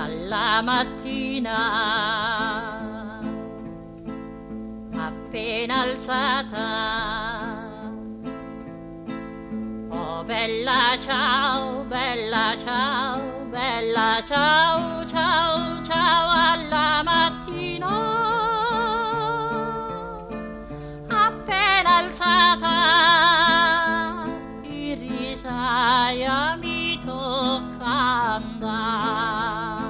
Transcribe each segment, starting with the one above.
alla mattina, appena alzata, oh bella ciao, bella ciao, bella ciao, ciao, ciao alla mattina, appena alzata, in risaia mi tocca andare.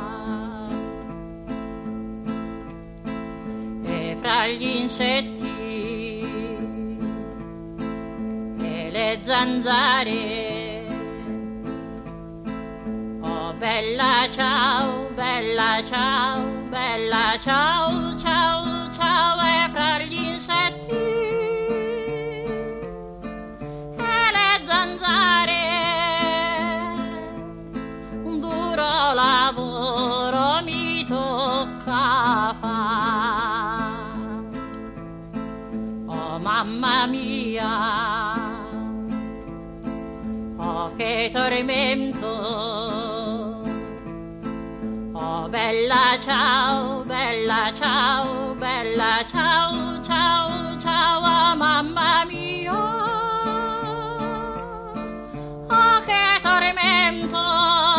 E fra gli insetti e le zanzare, oh bella ciao, bella ciao, bella ciao, ciao, ciao, e fra gli insetti e le zanzare un duro lavoro mi tocca fare. Oh mamma mia, oh che tormento, oh bella ciao, bella ciao, bella ciao, ciao, ciao, oh mamma mia, oh che tormento.